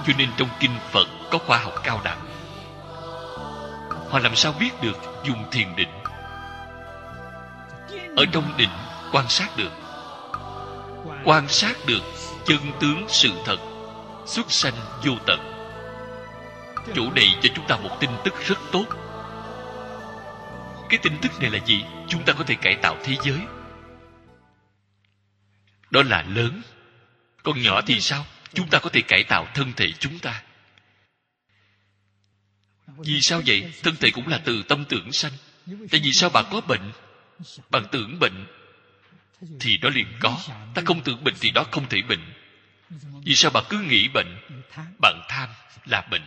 Cho nên trong kinh Phật có khoa học cao đẳng. Họ làm sao biết được dùng thiền định? Ở trong định quan sát được. Quan sát được chân tướng sự thật, xuất sanh vô tận. Chỗ này cho chúng ta một tin tức rất tốt. Cái tin tức này là gì? Chúng ta có thể cải tạo thế giới. Đó là lớn. Còn nhỏ thì sao? Chúng ta có thể cải tạo thân thể chúng ta. Vì sao vậy? Thân thể cũng là từ tâm tưởng sanh. Tại vì sao bạn có bệnh? Bạn tưởng bệnh thì đó liền có. Ta không tưởng bệnh thì đó không thể bệnh. Vì sao bạn cứ nghĩ bệnh? Bạn tham là bệnh.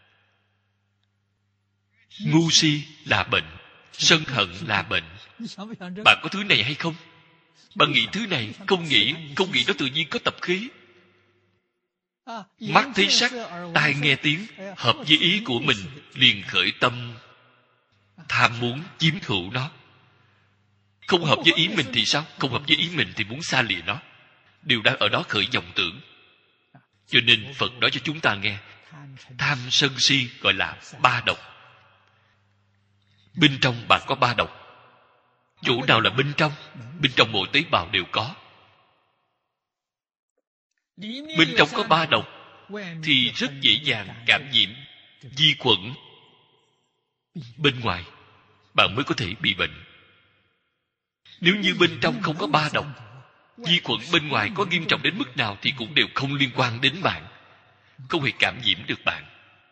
Ngu si là bệnh. Sân hận là bệnh. Bạn có thứ này hay không? Bạn nghĩ thứ này, không nghĩ nó tự nhiên có tập khí. Mắt thấy sắc, tai nghe tiếng, hợp với ý của mình, liền khởi tâm tham muốn chiếm hữu nó. Không hợp với ý mình thì sao? Không hợp với ý mình thì muốn xa lìa nó. Điều đang ở đó khởi vọng tưởng. Cho nên Phật nói cho chúng ta nghe, tham sân si gọi là ba độc. Bên trong bạn có ba độc. Chỗ nào là bên trong? Bên trong mỗi tế bào đều có. Bên trong có ba độc thì rất dễ dàng cảm nhiễm vi khuẩn. Bên ngoài bạn mới có thể bị bệnh. Nếu như bên trong không có ba độc, vi khuẩn bên ngoài có nghiêm trọng đến mức nào thì cũng đều không liên quan đến bạn, không hề cảm nhiễm được bạn.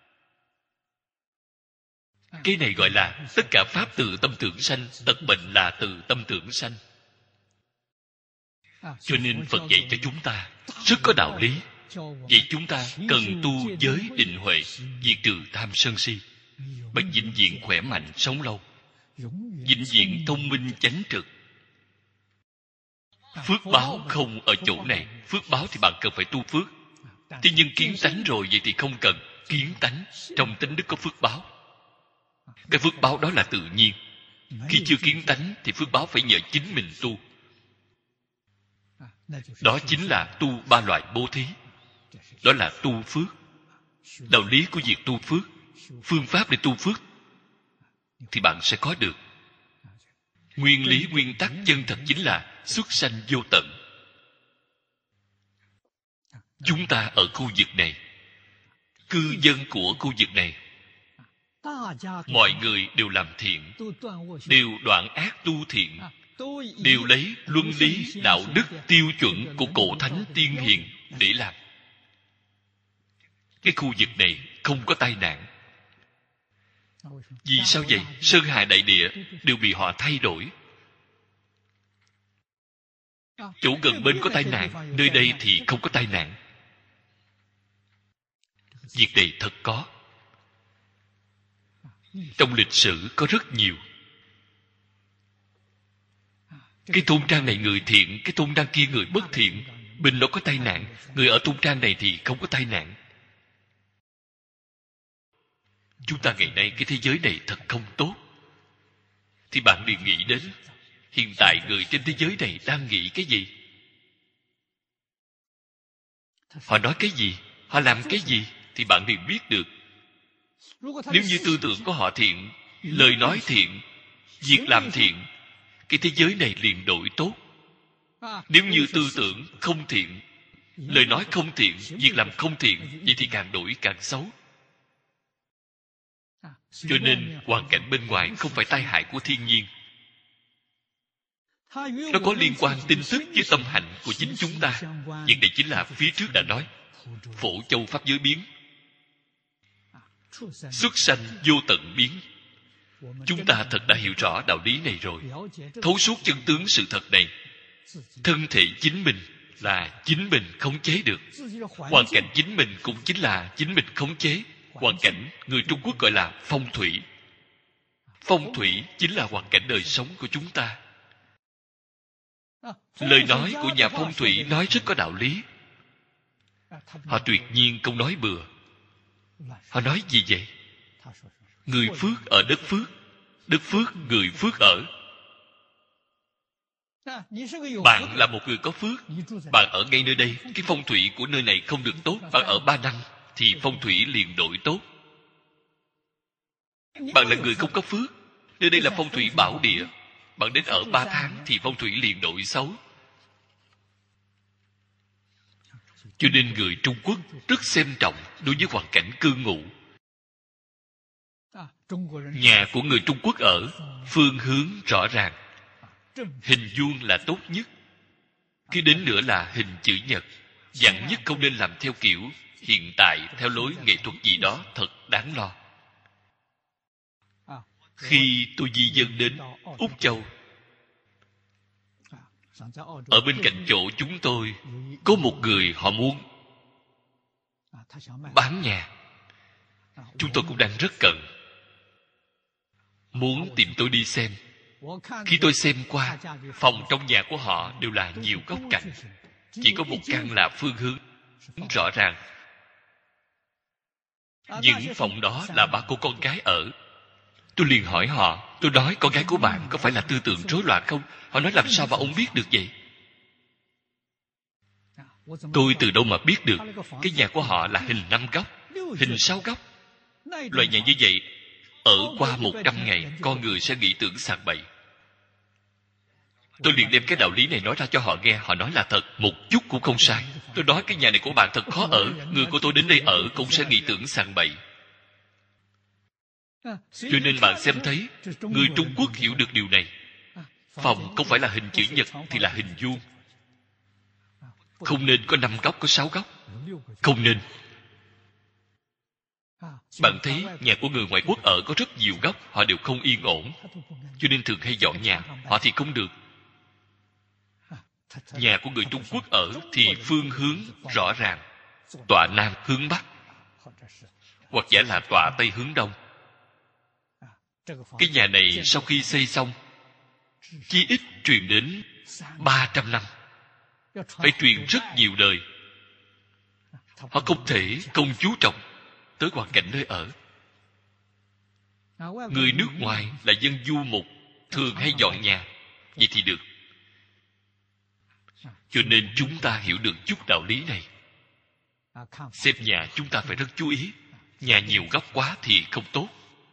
Cái này gọi là tất cả pháp từ tâm tưởng sanh, tật bệnh là từ tâm tưởng sanh. Cho nên Phật dạy cho chúng ta rất có đạo lý. Vậy chúng ta cần tu giới định huệ, diệt trừ tham sân si, bạch vĩnh viễn khỏe mạnh sống lâu, vĩnh viễn thông minh chánh trực. Phước báo không ở chỗ này. Phước báo thì bạn cần phải tu phước. Thế nhưng kiến tánh rồi, vậy thì không cần. Kiến tánh, trong tánh đức có phước báo. Cái phước báo đó là tự nhiên. Khi chưa kiến tánh thì phước báo phải nhờ chính mình tu. Đó chính là tu ba loại bố thí. Đó là tu phước. Đạo lý của việc tu phước, phương pháp để tu phước thì bạn sẽ có được. Nguyên lý, nguyên tắc chân thật chính là xuất sanh vô tận. Chúng ta ở khu vực này, cư dân của khu vực này, mọi người đều làm thiện, đều đoạn ác tu thiện, đều lấy luân lý, đạo đức, tiêu chuẩn của cổ thánh tiên hiền để làm. Cái khu vực này không có tai nạn. Vì sao vậy? Sơn hà đại địa đều bị họ thay đổi. Chỗ gần bên có tai nạn, nơi đây thì không có tai nạn. Việc này thật có. Trong lịch sử có rất nhiều. Cái thôn trang này người thiện, cái thôn trang kia người bất thiện. Bên đó có tai nạn, người ở thôn trang này thì không có tai nạn. Chúng ta ngày nay cái thế giới này thật không tốt. Thì bạn liền nghĩ đến hiện tại người trên thế giới này đang nghĩ cái gì? Họ nói cái gì? Họ làm cái gì? Thì bạn liền biết được. Nếu như tư tưởng của họ thiện, lời nói thiện, việc làm thiện, cái thế giới này liền đổi tốt. Nếu như tư tưởng không thiện, lời nói không thiện, việc làm không thiện, vậy thì càng đổi càng xấu. Cho nên hoàn cảnh bên ngoài không phải tai hại của thiên nhiên. Nó có liên quan tin tức với tâm hạnh của chính chúng ta. Việc này chính là phía trước đã nói, phổ châu pháp giới biến, xuất sanh vô tận biến. Chúng ta thật đã hiểu rõ đạo lý này rồi, thấu suốt chân tướng sự thật này. Thân thể chính mình là chính mình khống chế được. Hoàn cảnh chính mình cũng chính là chính mình khống chế. Hoàn cảnh người Trung Quốc gọi là phong thủy. Phong thủy chính là hoàn cảnh đời sống của chúng ta. Lời nói của nhà phong thủy nói rất có đạo lý. Họ tuyệt nhiên không nói bừa. Họ nói gì vậy? Người phước ở đất phước, đất phước người phước ở. Bạn là một người có phước, bạn ở ngay nơi đây, cái phong thủy của nơi này không được tốt, bạn ở 3 năm, thì phong thủy liền đổi tốt. Bạn là người không có phước, nơi đây là phong thủy bảo địa, bạn đến ở 3 tháng thì phong thủy liền đổi xấu. Cho nên người Trung Quốc rất xem trọng đối với hoàn cảnh cư ngụ. Nhà của người Trung Quốc ở phương hướng rõ ràng, hình vuông là tốt nhất. Kế đến nữa là hình chữ nhật. Dặn nhất không nên làm theo kiểu hiện tại theo lối nghệ thuật gì đó thật đáng lo. Khi tôi di dân đến Úc Châu, ở bên cạnh chỗ chúng tôi có một người họ muốn bán nhà. Chúng tôi cũng đang rất cần, muốn tìm tôi đi xem. Khi tôi xem qua, phòng trong nhà của họ đều là nhiều góc cạnh, chỉ có một căn là phương hướng rõ ràng. Những phòng đó là 3 cô con gái ở. Tôi liền hỏi họ, tôi nói con gái của bạn có phải là tư tưởng rối loạn không? Họ nói làm sao mà ông biết được vậy? Tôi từ đâu mà biết được? Cái nhà của họ là hình 5 góc, hình 6 góc. Loại nhà như vậy, ở qua 100 ngày, con người sẽ nghĩ tưởng sàng bậy. Tôi liền đem cái đạo lý này nói ra cho họ nghe. Họ nói là thật, một chút cũng không sai. Tôi nói cái nhà này của bạn thật khó ở, người của tôi đến đây ở cũng sẽ nghĩ tưởng sàng bậy. Cho nên bạn xem thấy, người Trung Quốc hiểu được điều này. Phòng không phải là hình chữ nhật thì là hình vuông. Không nên có 5 góc, có 6 góc. Không nên. Bạn thấy nhà của người ngoại quốc ở có rất nhiều góc, họ đều không yên ổn, cho nên thường hay dọn nhà. Họ thì không được. Nhà của người Trung Quốc ở thì phương hướng rõ ràng, tọa nam hướng bắc, hoặc giả là tọa tây hướng đông. Cái nhà này sau khi xây xong, chí ít truyền đến 300 năm, phải truyền rất nhiều đời. Họ không thể không chú trọng tới hoàn cảnh nơi ở. Người nước ngoài là dân du mục, thường hay dọn nhà, vậy thì được. Cho nên chúng ta hiểu được chút đạo lý này. Xem nhà chúng ta phải rất chú ý. Nhà nhiều góc quá thì không tốt.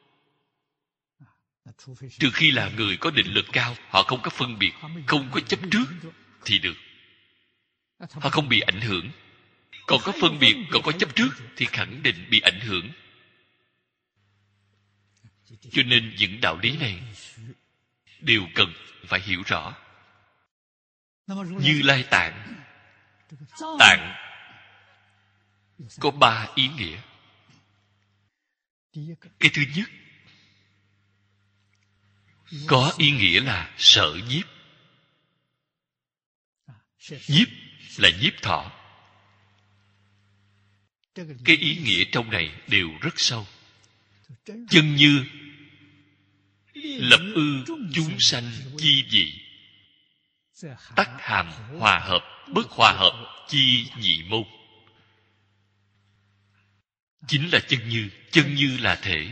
Trừ khi là người có định lực cao, họ không có phân biệt, không có chấp trước thì được. Họ không bị ảnh hưởng. Còn có phân biệt, còn có chấp trước thì khẳng định bị ảnh hưởng. Cho nên những đạo lý này đều cần phải hiểu rõ. Như Lai Tạng, tạng có 3 ý nghĩa. Cái thứ nhất, có ý nghĩa là sở nhiếp. Nhiếp là nhiếp thọ. Cái ý nghĩa trong này đều rất sâu. Chân như lập ư chúng sanh chi vị, tắc hàm hòa hợp, bất hòa hợp chi nhị môn. Chính là chân như. Chân như là thể.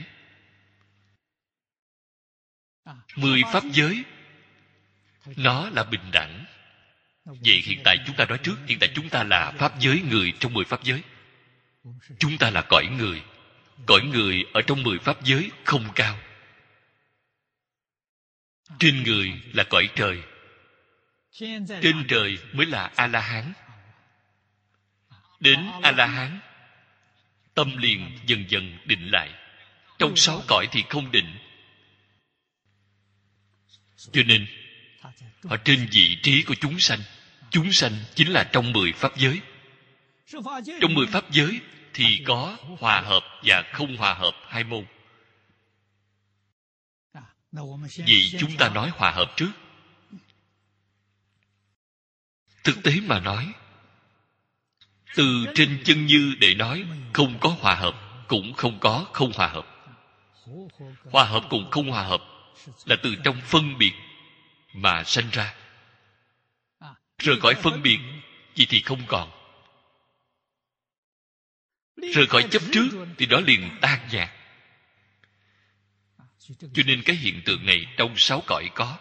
10 pháp giới nó là bình đẳng. Vậy hiện tại chúng ta nói trước, hiện tại chúng ta là pháp giới người trong 10 pháp giới. Chúng ta là cõi người. Cõi người ở trong 10 pháp giới không cao. Trên người là cõi trời. Trên trời mới là A-la-hán. Đến A-la-hán, tâm liền dần dần định lại. Trong 6 cõi thì không định. Cho nên ở trên vị trí của chúng sanh. Chúng sanh chính là trong 10 pháp giới. Trong 10 pháp giới thì có hòa hợp và không hòa hợp 2 môn. Vậy chúng ta nói hòa hợp trước. Thực tế mà nói, từ trên chân như để nói không có hòa hợp, cũng không có không hòa hợp. Hòa hợp cùng không hòa hợp là từ trong phân biệt mà sanh ra. Rời khỏi phân biệt, vậy thì không còn. Rời khỏi chấp trước thì đó liền tan nhạt. Cho nên cái hiện tượng này trong 6 cõi có.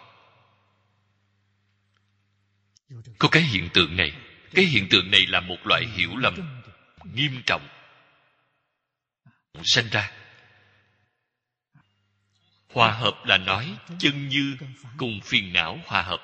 Có cái hiện tượng này. Cái hiện tượng này là một loại hiểu lầm nghiêm trọng. sanh ra. Hòa hợp là nói chân như cùng phiền não hòa hợp.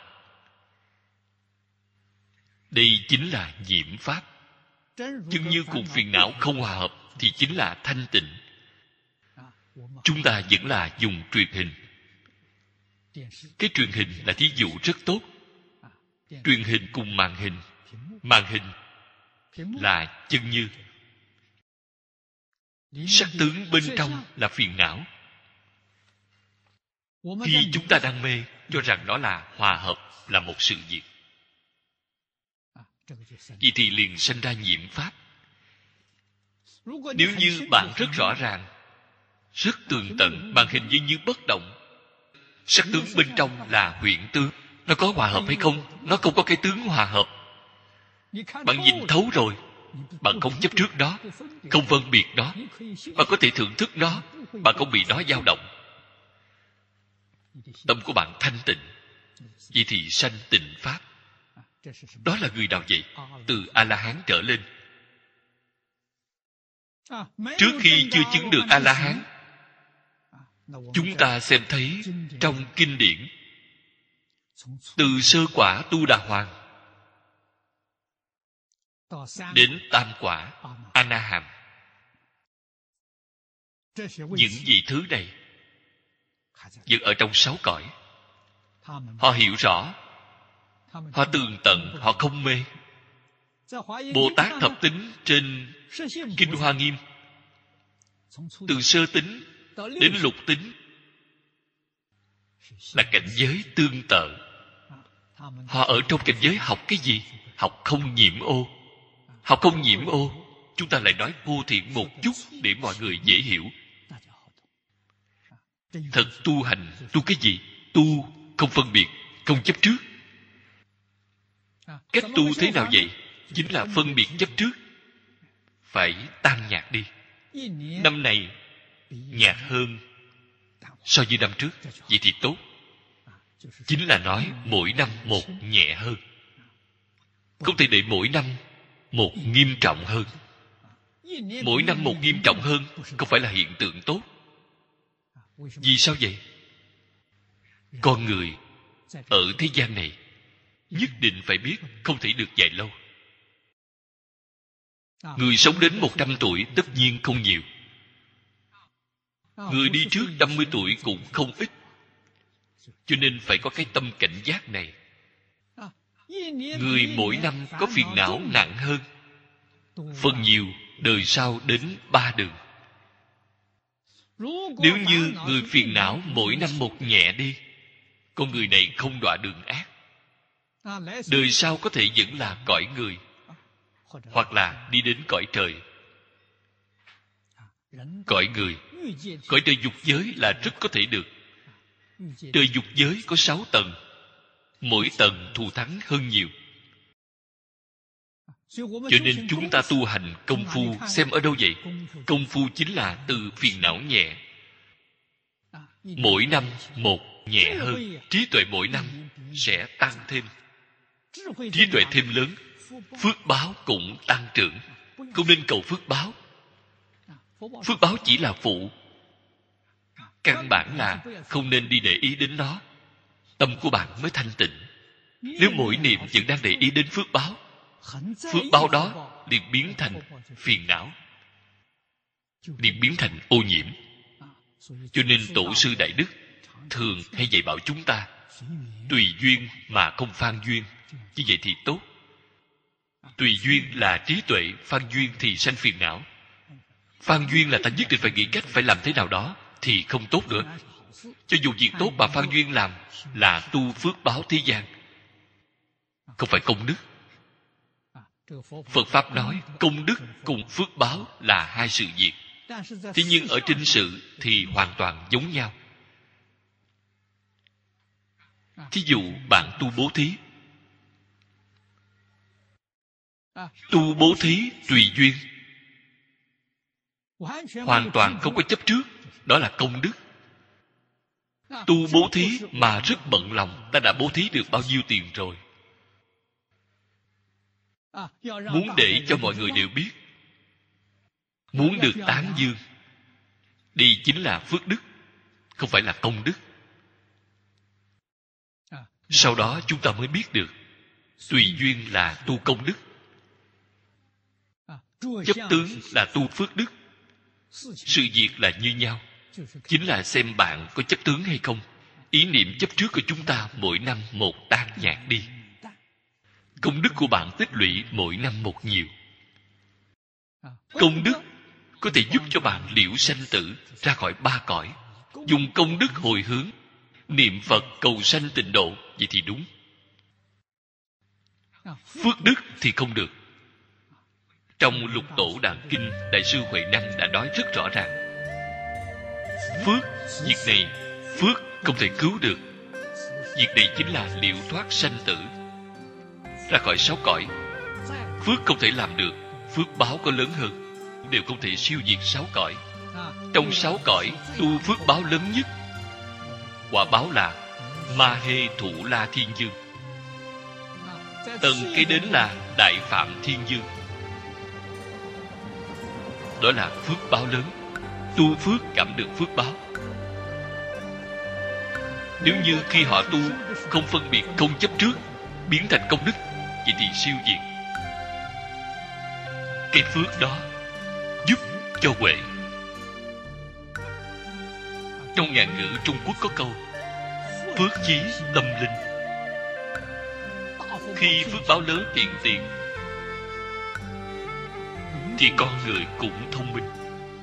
Đây chính là nhiễm pháp. Chân như cùng phiền não không hòa hợp thì chính là thanh tịnh. Chúng ta vẫn là dùng truyền hình. Cái truyền hình là thí dụ rất tốt. Truyền hình cùng màn hình là chân như. Sắc tướng bên trong là phiền não. Khi chúng ta đang mê, cho rằng đó là hòa hợp, là một sự việc, vậy thì liền sanh ra nhiễm pháp. Nếu như bạn rất rõ ràng, rất tường tận, màn hình như bất động, sắc tướng bên trong là huyễn tướng, nó có hòa hợp hay không? Nó không có cái tướng hòa hợp. Bạn nhìn thấu rồi, bạn không chấp trước đó, không phân biệt đó, bạn có thể thưởng thức nó, bạn không bị nó dao động. Tâm của bạn thanh tịnh, vậy thì sanh tịnh pháp. Đó là người nào vậy? Từ A-la-hán trở lên. Trước khi chưa chứng được A-la-hán, chúng ta xem thấy trong kinh điển, từ sơ quả Tu Đà Hoàng đến tam quả A-na-hàm, những vị thứ này vẫn ở trong 6 cõi. Họ hiểu rõ, họ tường tận, họ không mê. Bồ Tát thập tính trên Kinh Hoa Nghiêm, từ sơ tính đến lục tính là cảnh giới tương tự. Họ ở trong cảnh giới học cái gì? Học không nhiễm ô. Học không nhiễm ô, chúng ta lại nói vô thiện một chút để mọi người dễ hiểu. Thật tu hành, tu cái gì? Tu không phân biệt, không chấp trước. Cách tu thế nào vậy? Chính là phân biệt chấp trước phải tan nhạt đi. Năm này nhạt hơn so với năm trước, vậy thì tốt. Chính là nói mỗi năm một nhẹ hơn. Không thể để mỗi năm một nghiêm trọng hơn. Mỗi năm một nghiêm trọng hơn không phải là hiện tượng tốt. Vì sao vậy? Con người ở thế gian này nhất định phải biết không thể được dài lâu. Người sống đến 100 tuổi tất nhiên không nhiều. Người đi trước 50 tuổi cũng không ít. Cho nên phải có cái tâm cảnh giác này. Người mỗi năm có phiền não nặng hơn. Phần nhiều đời sau đến 3 đường. Nếu như người phiền não mỗi năm một nhẹ đi, con người này không đọa đường ác. Đời sau có thể vẫn là cõi người, hoặc là đi đến cõi trời. Cõi người, cõi trời dục giới là rất có thể được. Trời dục giới có 6 tầng, mỗi tầng thù thắng hơn nhiều. Cho nên chúng ta tu hành công phu xem ở đâu vậy? Công phu chính là từ phiền não nhẹ, mỗi năm một nhẹ hơn. Trí tuệ mỗi năm sẽ tăng thêm. Trí tuệ thêm lớn, phước báo cũng tăng trưởng. Không nên cầu phước báo. Phước báo chỉ là phụ. Căn bản là không nên đi để ý đến nó. Tâm của bạn mới thanh tịnh. Nếu mỗi niệm vẫn đang để ý đến phước báo, phước báo đó liền biến thành phiền não, liền biến thành ô nhiễm. Cho nên tổ sư Đại Đức thường hay dạy bảo chúng ta tùy duyên mà không phan duyên. Như vậy thì tốt. Tùy duyên là trí tuệ, phan duyên thì sanh phiền não. Phan duyên là ta nhất định phải nghĩ cách phải làm thế nào đó thì không tốt nữa. Cho dù việc tốt mà phan duyên làm là tu phước báo thế gian, không phải công đức. Phật Pháp nói công đức cùng phước báo là hai sự việc. Thế nhưng ở trên sự thì hoàn toàn giống nhau. Thí dụ bạn tu bố thí. Tu bố thí tùy duyên, hoàn toàn không có chấp trước, đó là công đức. Tu bố thí mà rất bận lòng, ta đã bố thí được bao nhiêu tiền rồi. Muốn để cho mọi người đều biết, muốn được tán dương, Đây chính là phước đức, không phải là công đức. Sau đó chúng ta mới biết được tùy duyên là tu công đức, chấp tướng là tu phước đức. Sự việc là như nhau, chính là xem bạn có chấp tướng hay không. Ý niệm chấp trước của chúng ta mỗi năm một tan nhạt đi. Công đức của bạn tích lũy mỗi năm một nhiều. Công đức có thể giúp cho bạn liễu sanh tử, ra khỏi ba cõi. Dùng công đức hồi hướng, niệm Phật cầu sanh tịnh độ, vậy thì đúng. Phước đức thì không được. Trong Lục Tổ Đàn Kinh, Đại sư Huệ Năng đã nói rất rõ ràng. Phước, việc này, phước không thể cứu được. Việc này chính là liễu thoát sanh tử, ra khỏi sáu cõi. Phước không thể làm được. Phước báo có lớn hơn, đều không thể siêu diệt sáu cõi. Trong sáu cõi, tu phước báo lớn nhất, quả báo là Ma Hê Thủ La Thiên Dương. Tầng kế đến là Đại Phạm Thiên Dương. Đó là phước báo lớn. Tu phước cảm được phước báo. Nếu như khi họ tu không phân biệt không chấp trước, biến thành công đức, vậy thì siêu diệt. Cái phước đó giúp cho huệ. Trong ngạn ngữ Trung Quốc có câu phước chí tâm linh. Khi phước báo lớn hiện tiền thì con người cũng thông minh,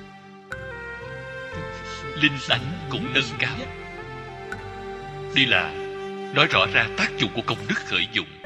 linh tánh cũng nâng cao. Đây là nói rõ ra tác dụng của công đức khởi dụng.